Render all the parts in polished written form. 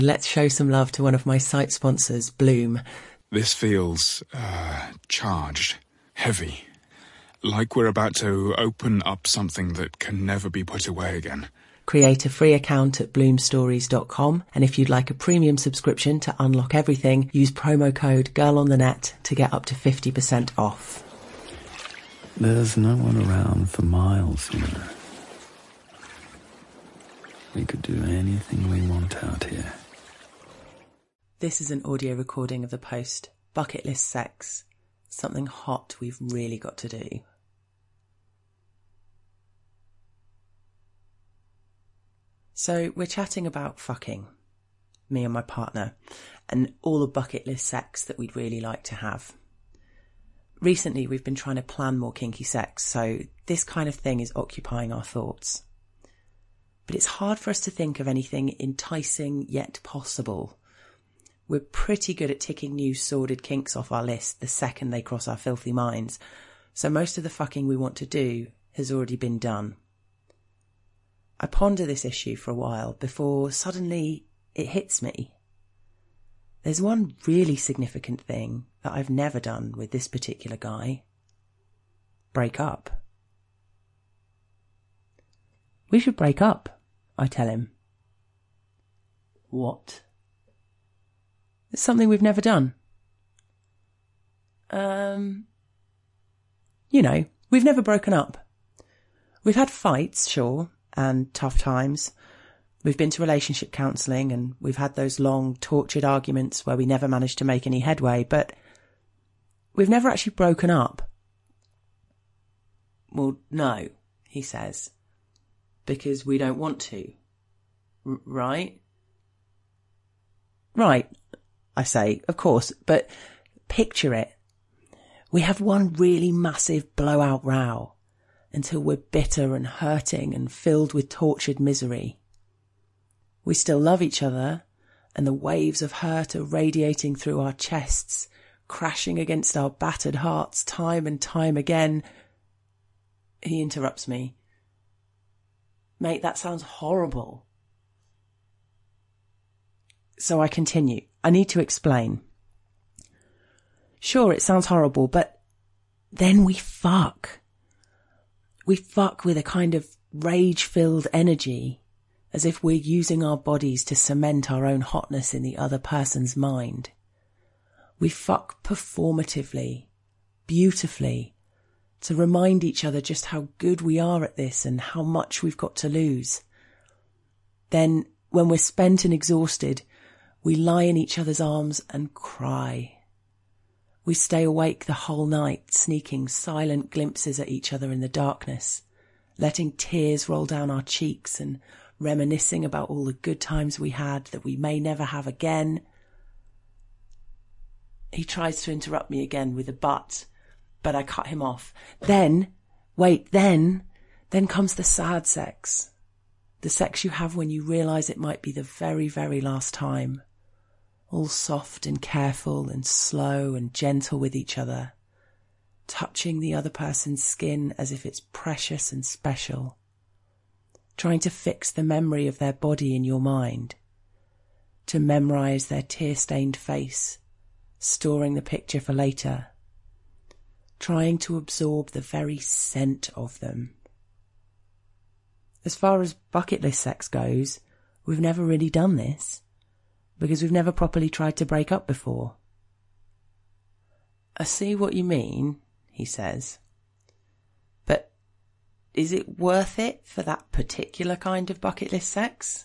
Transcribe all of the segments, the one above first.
Let's show some love to one of my site sponsors, Bloom. This feels charged, heavy, like we're about to open up something that can never be put away again. Create a free account at bloomstories.com, and if you'd like a premium subscription to unlock everything, use promo code GIRLONTHENET to get up to 50% off. There's no one around for miles, you know. We could do anything we want out here. This is an audio recording of the post, Bucket List Sex, something hot we've really got to do. So we're chatting about fucking, me and my partner, and all the bucket list sex that we'd really like to have. Recently we've been trying to plan more kinky sex, so this kind of thing is occupying our thoughts. But it's hard for us to think of anything enticing yet possible. We're pretty good at ticking new sordid kinks off our list the second they cross our filthy minds, so most of the fucking we want to do has already been done. I ponder this issue for a while before suddenly it hits me. There's one really significant thing that I've never done with this particular guy. Break up. We should break up, I tell him. What? It's something we've never done. We've never broken up. We've had fights, sure, and tough times. We've been to relationship counselling and we've had those long, tortured arguments where we never managed to make any headway, but we've never actually broken up. Well, no, he says, because we don't want to. Right? Right, I say, of course, but picture it. We have one really massive blowout row until we're bitter and hurting and filled with tortured misery. We still love each other, and the waves of hurt are radiating through our chests, crashing against our battered hearts time and time again. He interrupts me. Mate, that sounds horrible. So I continue. I need to explain. Sure, it sounds horrible, but then we fuck. We fuck with a kind of rage-filled energy, as if we're using our bodies to cement our own hotness in the other person's mind. We fuck performatively, beautifully, to remind each other just how good we are at this and how much we've got to lose. Then, when we're spent and exhausted, we lie in each other's arms and cry. We stay awake the whole night, sneaking silent glimpses at each other in the darkness, letting tears roll down our cheeks and reminiscing about all the good times we had that we may never have again. He tries to interrupt me again with a but I cut him off. Then comes the sad sex. The sex you have when you realise it might be the very, very last time. All soft and careful and slow and gentle with each other, touching the other person's skin as if it's precious and special, trying to fix the memory of their body in your mind, to memorise their tear-stained face, storing the picture for later, trying to absorb the very scent of them. As far as bucket list sex goes, we've never really done this, because we've never properly tried to break up before. I see what you mean, he says. But is it worth it for that particular kind of bucket list sex?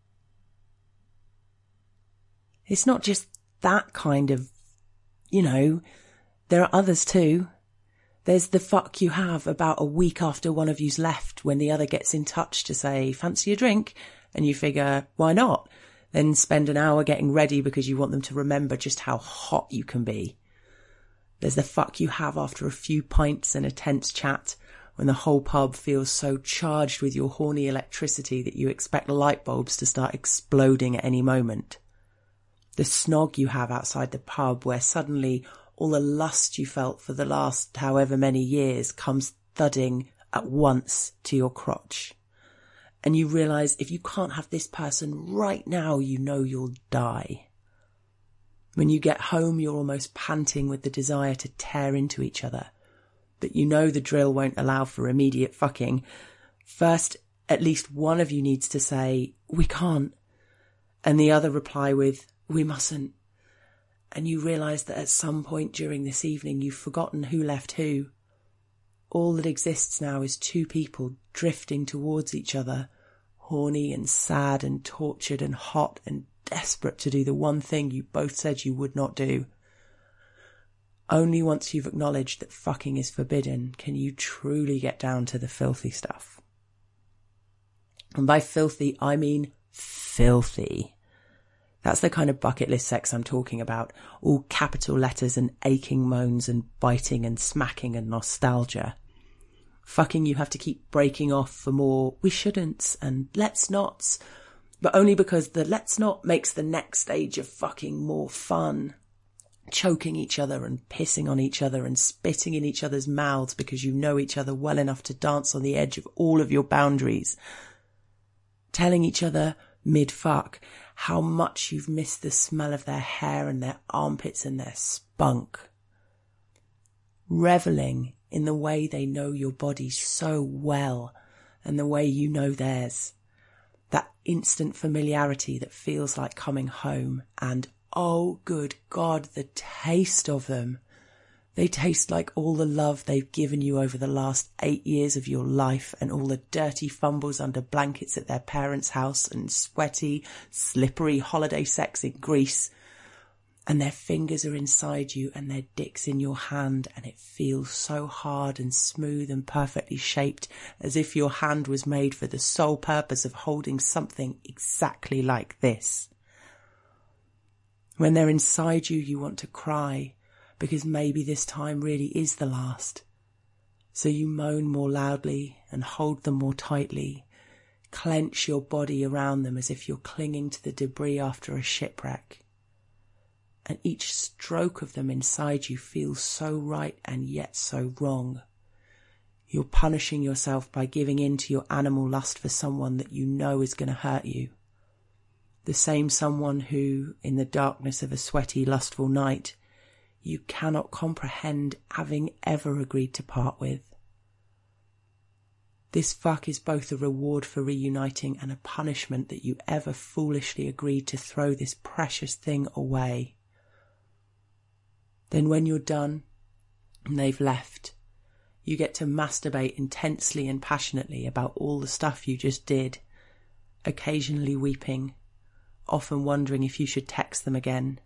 It's not just that kind of, there are others too. There's the fuck you have about a week after one of you's left when the other gets in touch to say, fancy a drink? And you figure, why not? Then spend an hour getting ready because you want them to remember just how hot you can be. There's the fuck you have after a few pints and a tense chat when the whole pub feels so charged with your horny electricity that you expect light bulbs to start exploding at any moment. The snog you have outside the pub where suddenly all the lust you felt for the last however many years comes thudding at once to your crotch. And you realise if you can't have this person right now, you know you'll die. When you get home, you're almost panting with the desire to tear into each other. But you know the drill won't allow for immediate fucking. First, at least one of you needs to say, we can't. And the other reply with, we mustn't. And you realise that at some point during this evening, you've forgotten who left who. All that exists now is two people drifting towards each other, horny and sad and tortured and hot and desperate to do the one thing you both said you would not do. Only once you've acknowledged that fucking is forbidden can you truly get down to the filthy stuff. And by filthy, I mean filthy. That's the kind of bucket list sex I'm talking about. All capital letters and aching moans and biting and smacking and nostalgia. Fucking you have to keep breaking off for more we shouldn'ts and let's nots. But only because the let's not makes the next stage of fucking more fun. Choking each other and pissing on each other and spitting in each other's mouths because you know each other well enough to dance on the edge of all of your boundaries. Telling each other mid-fuck how much you've missed the smell of their hair and their armpits and their spunk. Revelling in the way they know your body so well and the way you know theirs. That instant familiarity that feels like coming home and, oh good God, the taste of them. They taste like all the love they've given you over the last 8 years of your life and all the dirty fumbles under blankets at their parents' house and sweaty, slippery holiday sex in Greece. And their fingers are inside you and their dick's in your hand and it feels so hard and smooth and perfectly shaped as if your hand was made for the sole purpose of holding something exactly like this. When they're inside you, you want to cry because maybe this time really is the last. So you moan more loudly and hold them more tightly, clench your body around them as if you're clinging to the debris after a shipwreck. And each stroke of them inside you feels so right and yet so wrong. You're punishing yourself by giving in to your animal lust for someone that you know is going to hurt you. The same someone who, in the darkness of a sweaty, lustful night, you cannot comprehend having ever agreed to part with. This fuck is both a reward for reuniting and a punishment that you ever foolishly agreed to throw this precious thing away. Then when you're done and they've left, you get to masturbate intensely and passionately about all the stuff you just did, occasionally weeping, often wondering if you should text them again.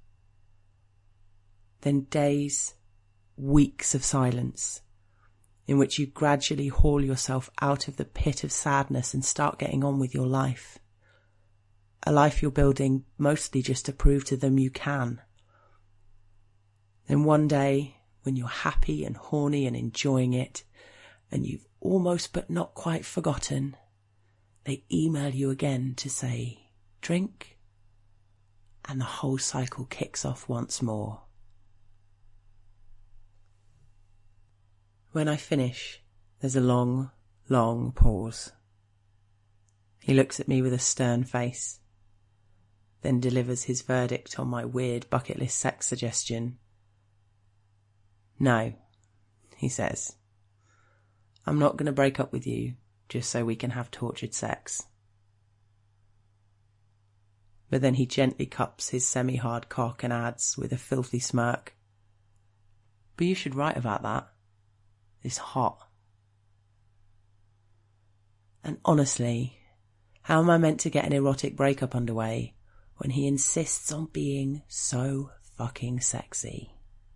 Then days, weeks of silence, in which you gradually haul yourself out of the pit of sadness and start getting on with your life. A life you're building mostly just to prove to them you can. Then one day, when you're happy and horny and enjoying it, and you've almost but not quite forgotten, they email you again to say, drink, and the whole cycle kicks off once more. When I finish, there's a long, long pause. He looks at me with a stern face, then delivers his verdict on my weird bucket list sex suggestion. No, he says. I'm not going to break up with you just so we can have tortured sex. But then he gently cups his semi-hard cock and adds with a filthy smirk, but you should write about that. It's hot. And honestly, how am I meant to get an erotic breakup underway when he insists on being so fucking sexy?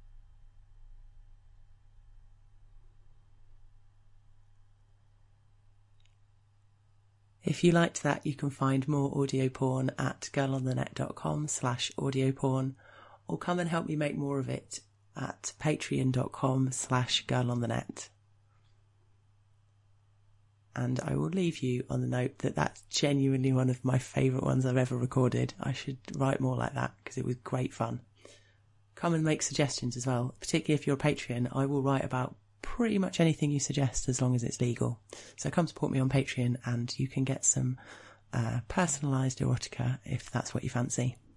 If you liked that, you can find more audio porn at girlonthenet.com/audio-porn, or come and help me make more of it at patreon.com/girlonthenet. And I will leave you on the note that that's genuinely one of my favourite ones I've ever recorded. I should write more like that because it was great fun. Come and make suggestions as well, particularly if you're a Patreon. I will write about pretty much anything you suggest as long as it's legal. So come support me on Patreon and you can get some personalised erotica if that's what you fancy.